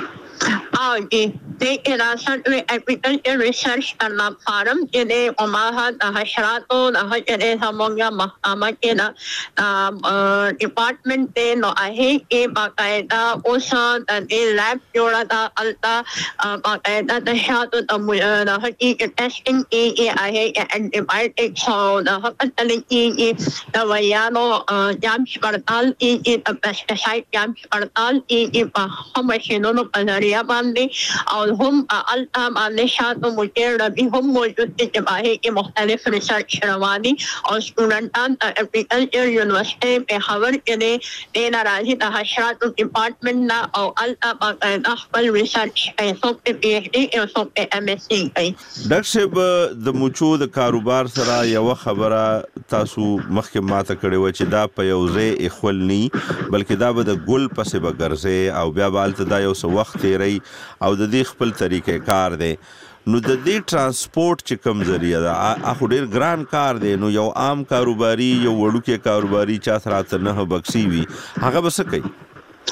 د ریاست اګریکلچر ریسرچ کرنا فارم کې د عماهات د حشراتو د هغې زموږ محکمه کې د ډپارټمنټ دی نو هغې کې باقاعده اوس د دې لیب جوړه ده هلته باقاعده د شاتو د هغې کې ټسټینګ کېږي هغې کې انټي بایوټکس او د هغه کتل کېږي د ویانو جانچ پړتال کېږي د پیسټیسایډ جانچ پړتال کېږي په هغه مشینونو په ذریعه باندې او هم الته باندې شاتو موټر ربي هم موجود دي چې باندې کې مختلف ریسرچ رواني او سټوډنټان اګریکلچر یونیورسيټي په خبر کې دي نه راځي د حشراتو ډپارټمنټ نه او الته باندې خپل ریسرچ کوي څوک پی ایچ ډي او څوک ایم ایس سی کوي ډاکټر صاحب د موچو د کاروبار سره یو خبره تاسو مخکې ماته کړې و چې دا په یو ځای اخول ني بلکې دا به د ګل پسې به ګرځي او بیا به الته دا یو څه وخت تیری او د دې خپل طریقې کار دی نو د دې ترانسپورت چې کوم ذریعہ ده هغه ډیر ګران کار دی نو یو عام کاروباري یو وړوکی کاروباري چا سره نه بکسي وي هغه به څه کوي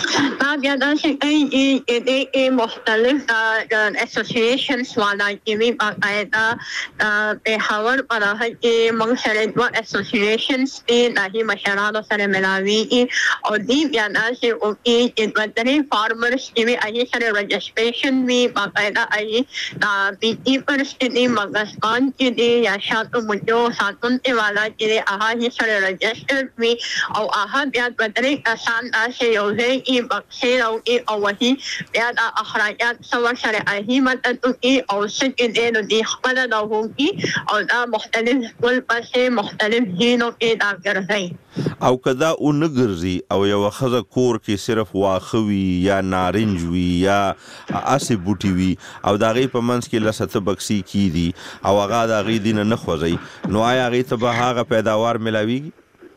بیا داسې کوي چې مختلف اسوسییشنز والا کې وي باقاعده پېښور په هغه کې موږ سره دوه اسوسییشنز دي د مشرانو سره ملاوي او دی بیا داسې وکړي چې دوه درې فارمرز چې وي هغې سره رجسټریشن وي باقاعده هغې بیکیپرز چې دي مګزبان چې دي یا شاتو مجو ساتونکي والا چې دی هغه سره رجسټرډ وي او هغه بیا دوه درې کسان داسې یو ځای کې بکسې راوړي او وهي بیا د اخراجات څه ورسره هغې مدد وکړي او څه چې دی نو دوی خپله دا وکړي او دا مختلف ګل پسې مختلف ځینو کې دا ګرځئ او که دا ونه ګرځي او یوه ښځه کور کې صرف واښه وي یا نارنج وي یا اسې بوټي وي او د هغې په منځ کې لس اته بکسې کیدي او هغه د هغې دې نه خوځوي نو آیا هغې ته به هغه پیداوار ملاویږي؟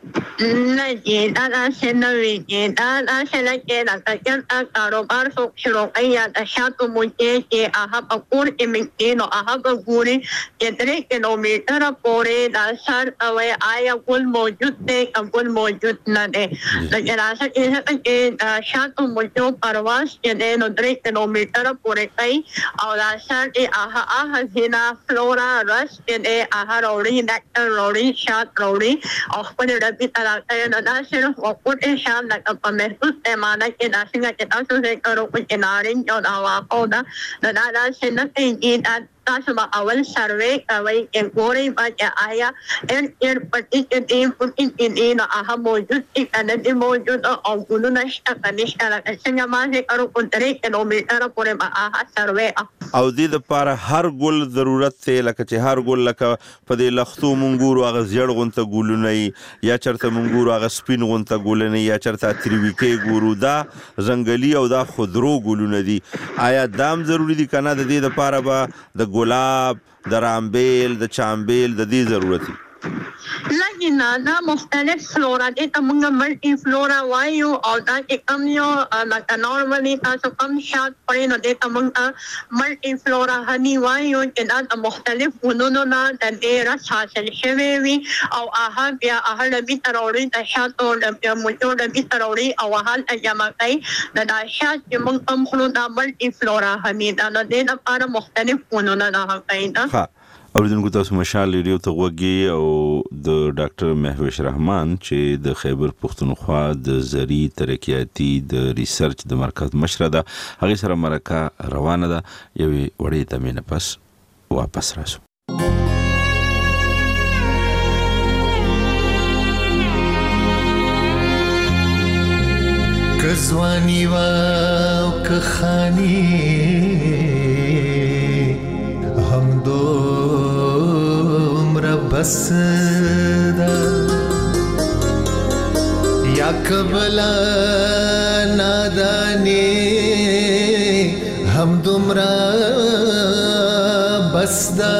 نه جی دا داسې نه وي جی دا داسې نه چې لکه چېرته کاروبار څوک شروع کوي یا د شاتو موټې چې هغه په کور کې مږدي نو هغه به ګوري چې 3 کیلومیټره پورې دا سر وایي آیا ګل موجود دی که ګل موجود نه دی نو چې راځه چې د شاتو موټو پرواز چې دی نو 3 کیلومیټره پورې کوي او دا سر یې هغه ځینه فلورا رس چې دی هغه راوړي ډاکټر راوړي شات راوړي او خپل بطلاقه نو دا صرف وقود شام لکه په محسوس پیمانه کې دا څنګه چې تاسو ذکر وکړو چې نارنج او دا واقع ده نو دا داسې نه کوي تاسو به اول سروے کوئ چې ګورئ به چې آیا پټي کې دي پټي کې دي نو هغه موجود دي که نه دي موجود او ګلونه شته که نشته لکه څنګه ما ذکر وکړو 3 کیلومیټره پورې به هغه سروے او دې دپاره هر ګل ضرورت دی لکه چې هر ګل لکه په دې لختو مونږ ګورو هغه زیړ غونته ګلونه وي یا چېرته مونږ ګورو هغه سپین غونته ګلونه وي یا چېرته اتریویکې ګورو دا ځنګلي او دا خودرو ګلونه دي آیا دا هم ضروري دي که نه د دې دپاره به د ګلاب د رامبیل د چامبیل د دې ضرورت وي نه دا مختلف فلورا دي ته موږ ملټي فلورا وایو او دا چې کوم یو لکه نارملي تاسو کوم شات پرې نو دې ته موږ ملټي فلورا هني وایو چې دا د مختلف ګلونو نه د دې رس حاصل شوی وي او هغه بیا هغه ډبي ته راوړي د شاتو موټو ډبي ته راوړي او هغه جمع کوي دا شات چې موږ کوم خلو دا ملټي فلورا هني دا نو دې لپاره مختلف ګلونه دا کوي اوریدونکو تاسو مشال ریډیو ته غوږی او د ډاکټر مهوش رحمان چې د خیبر پښتونخوا د زری ترقیاتي د ریسرچ د مرکز مشره ده هغه سره مرکه روانه ده یوې وړې تمینه پس واپس راشو کزوانی واو کخانی هم دو بس دا یا قبلا نادانی هم دمرا بس دا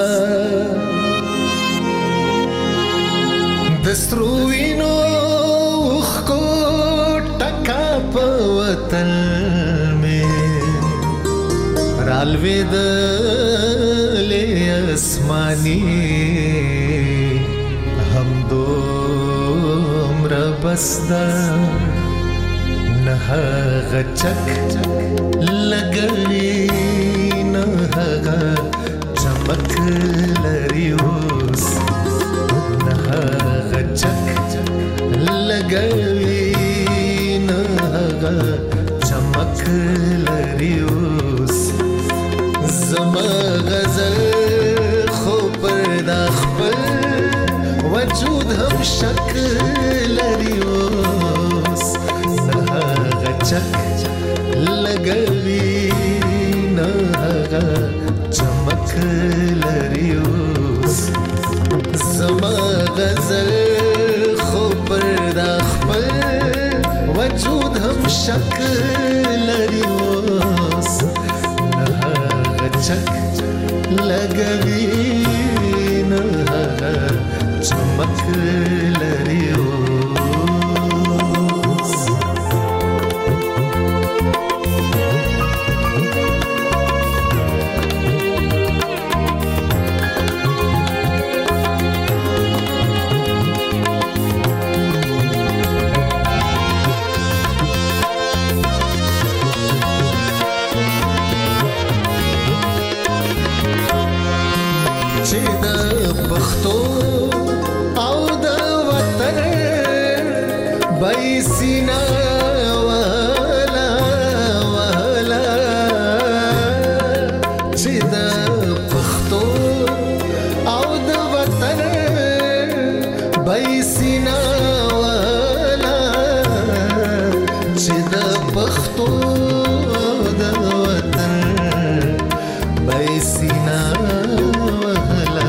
دستروینو اخکو ٹکا پا وطن میں رالوی دلی اسمانی بسدا نه غچک لګوي نه غا چمک لري اوس نه غچک لګوي نه غا چمک لري اوس زما غزل خو پر د خپل وجود هم شک لري اوس نه غچک لګوي نه غا چمک لري اوس زما غزل خو پر د خپل وجود هم شک لري اوس نه غچک لګوي نه غا چمک لري د وطن بیسینا وهلا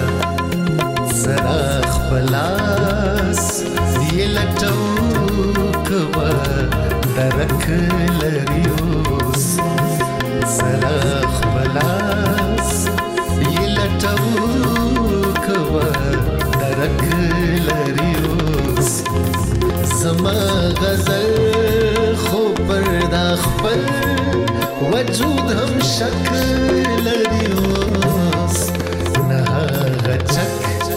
سراخ پلاس یہ لټو کوا درک لریوس سراخ پلاس یہ لټو کوا درک لریوس زما غزل خو پردا خپل وجود هم شکل لریوس نه غچک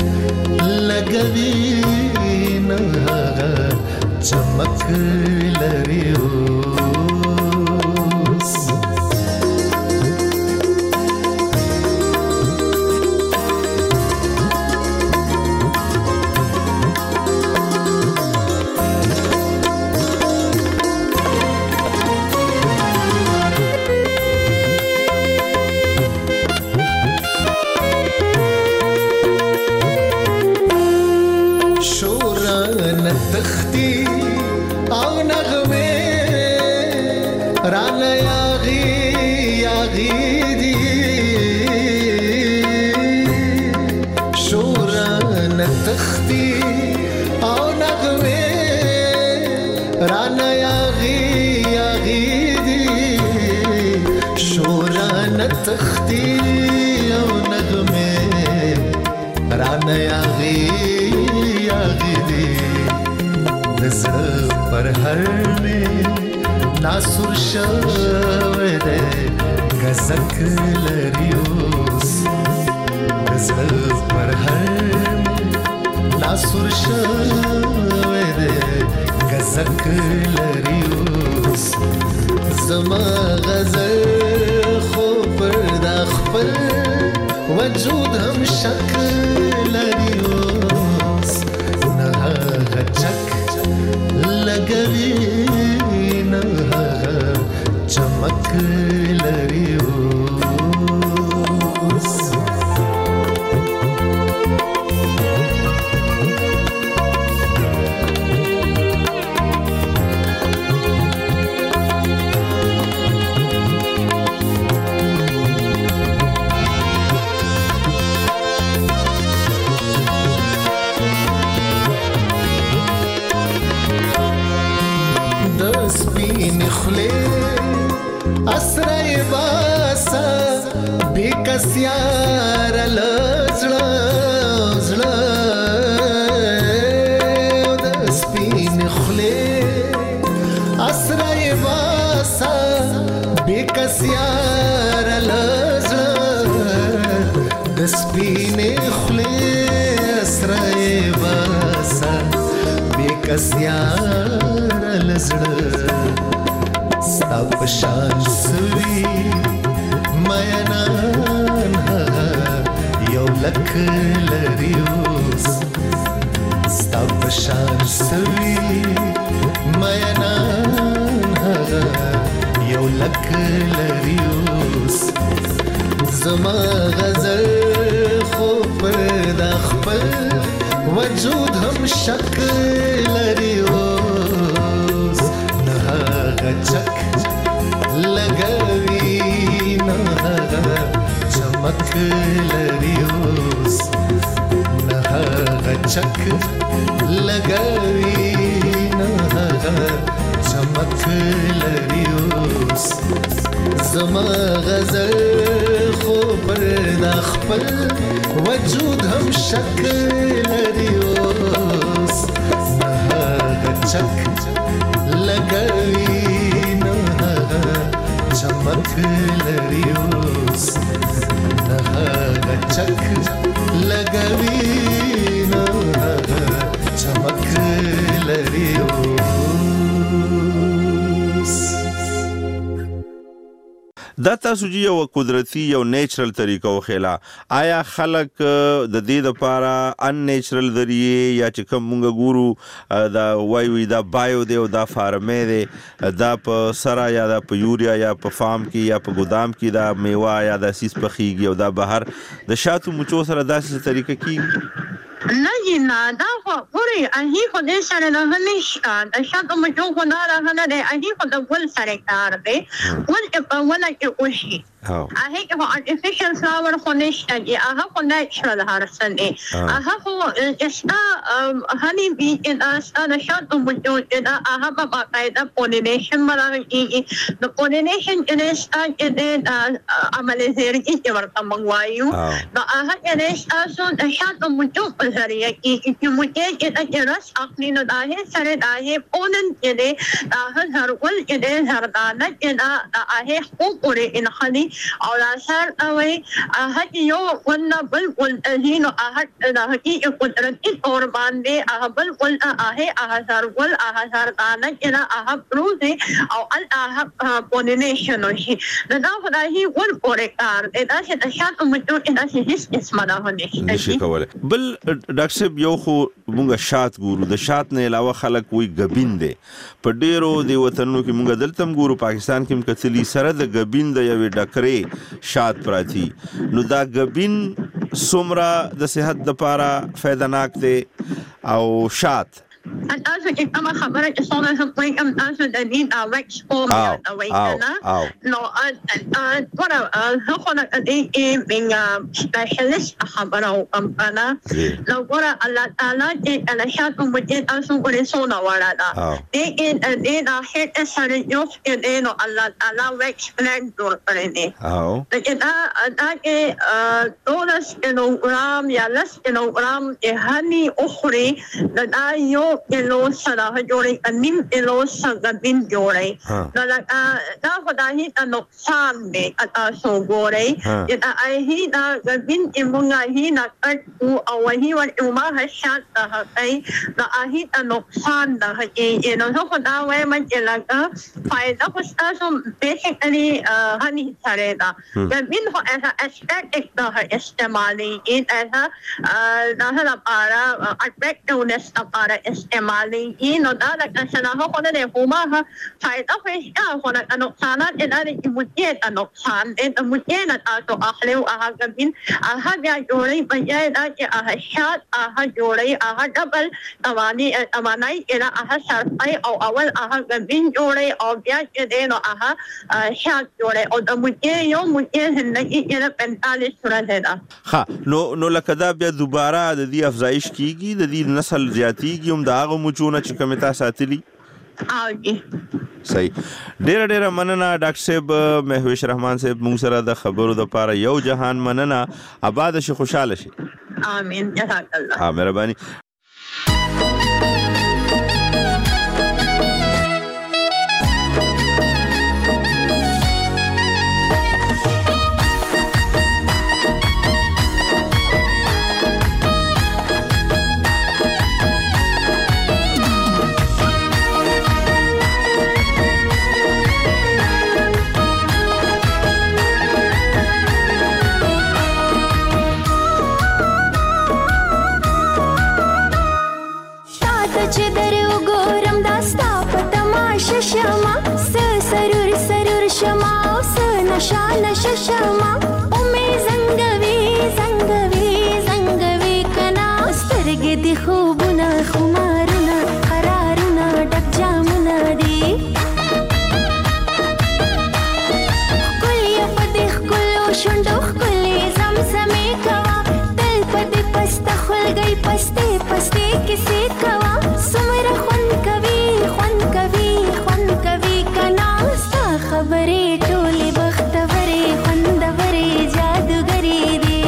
لګوي نه چمک لریوس تختی او نغمه رانا یاغی دی شوران تختی او نغمه رانا یاغی دی شوران تختی او نغمه رانا یاغی دی زړه پر هر می ناسور شوه ده غزک لریوس زړه پر هر می ناسور شوه ده غزک لریوس زما غزل خو پر د خپل وجود هم شکل لریوس نه غچک لګوي نه چمک لریوس اسرای باسا بیکسیار لزړه زړه د سپین خله اسرای باسا بیکسیار لزړه د سپین خله اسرای باسا بیکسیار لزړه ستاپ شان سوی مینان یو لک لریوس ستاپ شان سوی مینان یو لک لریوس زما غزل خو پر د خپل وجود هم شکل لریوس نه غچک لګوي نه چمک لریوس نه غچک لګوي نه چمک لریوس زما غزل خو پر د خپل وجود هم شکل لریوس نه غچک لګوي چمک لریوس نه غچک لګوي نه چمک لریوس دا تاسو چې یو قدرتي یو نیچرل طریقه وخیلا آیا خلک د دې لپاره ان نیچرل ذریعے یا چې کوم موږ ګورو دا وایي دا بایو دی او دا فارمې دی دا په سرا یا دا په یوریا یا په فارم کې یا په ګودام کې دا میوه یا دا سیس پخېږي او دا بهر د شاتو مچو سره داسې طریقه کېږي نه دا خو ګوري اهي خو دې سره نه نشته د شاته مجو خو نه راغله دی اهي خو د ول سره کار دی ول په ولا کې وشي اهي خو artificial flower خو نشته دی هغه خو natural هرڅه دی هغه خو استا هني بي ان استا د شاته مجو دا هغه په قاعده pollination مرغي د pollination استا کې عمل زیرکی چې ورته منغوايو دا هغه کې استا د شاته مجو ذریعہ کی مجھے کہ رس اخلی نو داہے سرے داہے پونن کے دے داہر ہرول کے دے زردانہ کے دا آہے خوب اورے انخلی اور آثار اوے آہت یو ونہ بلکل ازین و آہت داہکی قدرتی طور باندے آہ بلکل آہے آہ زرول آہ زردانہ کے دا آہ پروزے اور آہ پونینیشن ہوشی دا خداہی ون اورے کار دے دا سے تشاط مجھو کے دا سے جس اسمہ دا نشی کولے بل ډاکټر صاحب یو خو مونږه شات ګورو د شات نه علاوه خلک وی غبین دي په ډیرو دی وطنونو کې مونږه دلته ګورو پاکستان کې مکتلی سره د غبین د یوې ډکرې شات پراتی نو دا غبین سمرا د صحت لپاره فائدناک دی او شات تاسو چې کومه خبره چې څنګه هم کوي کوم تاسو د دې وکس کوم اوي کنه نو ورا زه خو نه دې بینګ سپیشلیست خبره کوم کنه نو ورا الله تعالی چې الله شاتو مجه تاسو ورې سونا وړا دا دې دا هټ سره یو کې نو الله تعالی وکس پلان جوړ کړی دی چې دا کې 2 کیلوګرام یا 10 کیلوګرام کې هني اخري دا یو کیلو سره جوړي نیم کیلو سغبین جوړي دا خدای ته نقصان دی تاسو ګورئ دا هی دا غبین چې مونږه هی نه کټو او هی ور ما هشات ته کوي دا هی ته نقصان ده چې نو خدای وای مې لګا فائدہ خو تاسو بیسیکلی هني سره دا غبین خو اسپیکټ دا استعمالي دا لپاره اټریکټونس لپاره استعمالي نو دا د شناخت خو نه کومه فائدہ خو خو نه نقصانات ادارې کې مجھے نقصان د مجھے نه تاسو اخلي او هغه غبین هغه بیا جوړي بجای دا چې هغه شات هغه جوړي هغه ډبل توانای اله هغه صرفي او اول هغه غبین جوړي او بیا چې دینو هغه شات جوړي او د مجھے یو مجھے زندگی کې 45 سورته ده ها نو لکه دا بیا دوباره د دې افزایش کیږي د دې نسل زیاتیږي هم دا هغه مچونه چې کومه تاسو ساتلی صحیح ډیر مننه ډاکټر صاحب مهوش رحمان صاحب موږ سره د خبرو د پاره یو جهان مننه آباد شي خوشاله شي امين جزاک الله مهرباني شما اومه زنګوي کنا سترګې دي خوبونه خمارونه قرارونه ډک جامونه دي کلی په دې کلو شوندو کلی زمزمې کوا تل په دې پسته خلګي پسته کیسې کوا سمره خون کوي کنا ستا خبرې ټولې بختورې خوندورې جادوګرې دي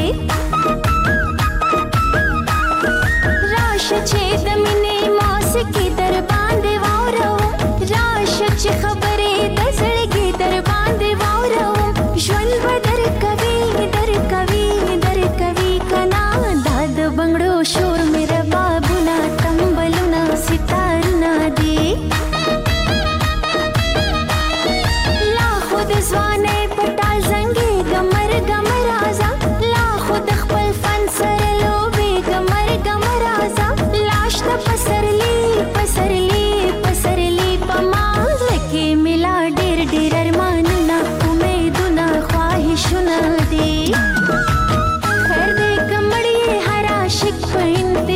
راشه چې د مینې موسیقي در باندې واورم راشه چې خبرې د زړګي در باندې واورم ژوند به درکوي کنا دا د بنګړو شور مې ربابونه تمبلونه ستارونه دي ځوانې پټال زنګي ګمر رازا لا خود خپل فن سره لوبي ګمر رازا لاش ته پسرلی پما لکه ملا ډېر ارمانونه امیدونه خواهشونه دي خیر دې کمړې هر عاشق په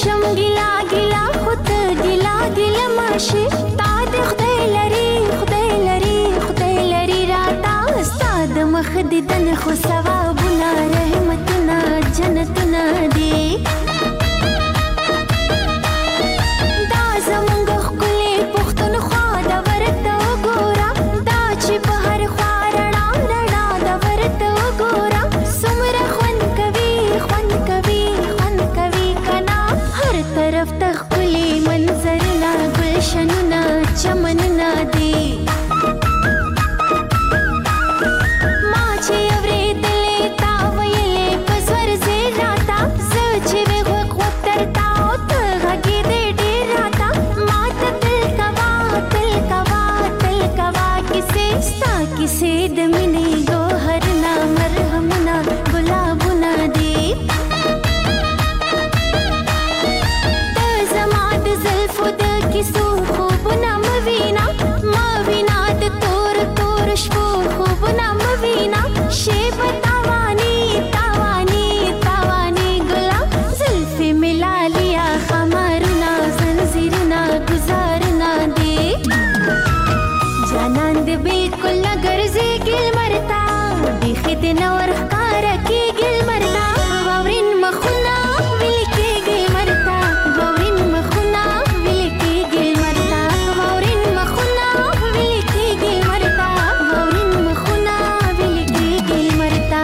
شم ګیلا ګیلا خود ګیلا ګیلا ماشي تا د خدای لري راتا استاد مخ دې دن خو ثوابونه رحمتونه جنتونه دي دا زمونږ ښکلې پښتونخوا د ورته وګوره دا چې په هر خوا رڼا رڼا د ورته وګوره څومره خوند کوي کنا هر طرف ته ښکلې منظرونه ګلشنونه چمنونه دي किसे दमिनी गोहरना मरहमना गुलाबुना दे तज़माद ज़ल्फ़ो द किसो खूबुना मवीना द तोर तोर शबो खूबुना मवीना शेब तावानी गुला ज़ल्फ़े मिला लिया खमारुना ज़ंजीरुना गुजारना दे जानन दे बिल्कुल गर्जे गिल मरता देखे दिन और खारा के गिल मरता वावरिन मखुना विल के गिल मरता वावरिन मखुना विल के गिल मरता वावरिन मखुना विल के गिल मरता वावरिन मखुना विल के गिल मरता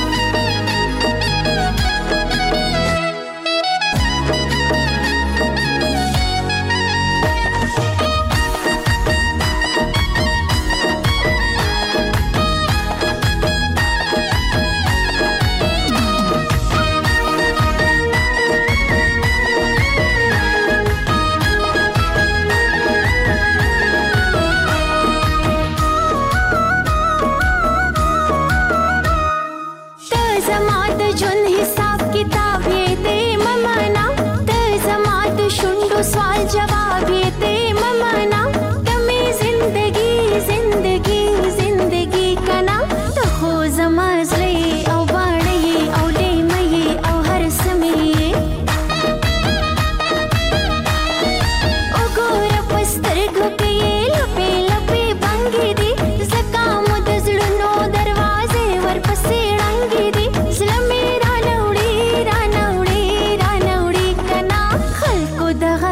सवाल जवाब ये ते ममाना तमे जिंदगी कना तो हो जमाजले औ बाड़े औ ले मये औ हर समय ओ गोर पस्तर घुके लपे लपे बंगी दी जकाम दजड़नो दरवाजे वर पसे रंगी दी ज़लमे रानौड़ी कना खल्को दगा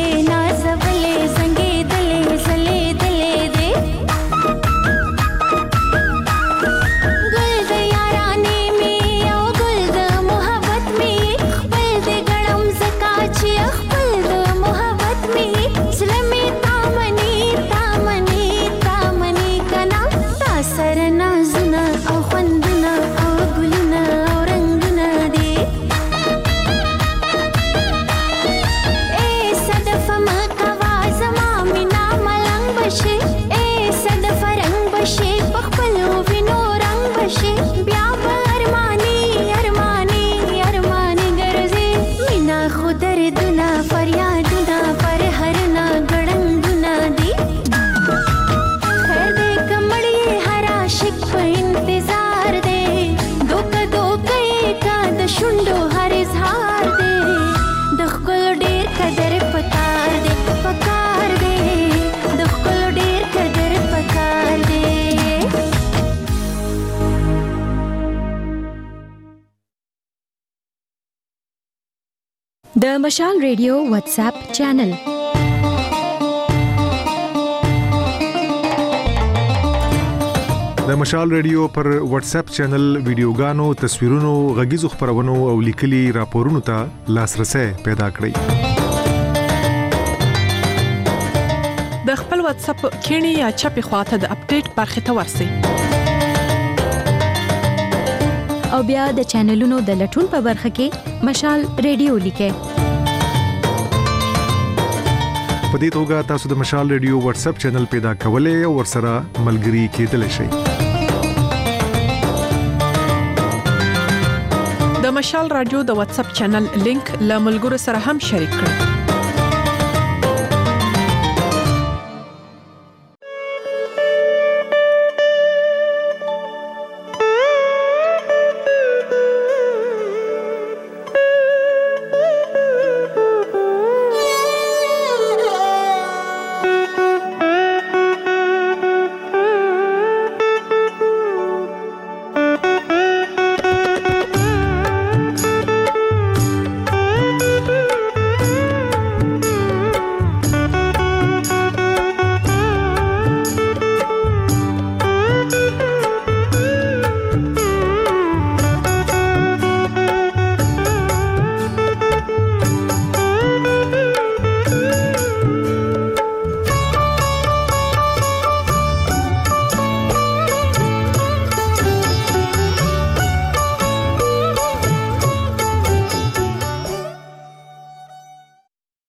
د مشال ریډیو واتساپ چینل د مشال ریډیو پر واتساپ چینل ویډیوګانو تصویرونو غږیزو خبرونو او لیکلي راپورونو ته لاسرسي پیدا کړئ د خپل واتساپ کینی یا چپی خواته د اپډیټ برخه ته ورسئ او بیا د چینلونو د لټون په برخه کې مشال ریډیو لیکئ په دې توګه تاسو د مشال ریډیو واتساپ چینل پیدا کولای او ورسره ملګري کېدلی شئ د مشال رادیو د واتساپ چینل لینک له ملګرو سره هم شریک کړئ